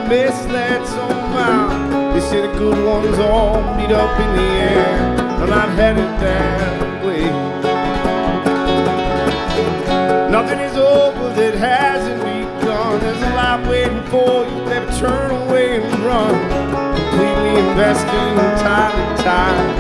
misled somehow. They say the good ones all meet up in the end. I'm not headed that way. Nothing is over that hasn't begun. There's a life waiting for you. Never turn away and run. Completely investing time and time.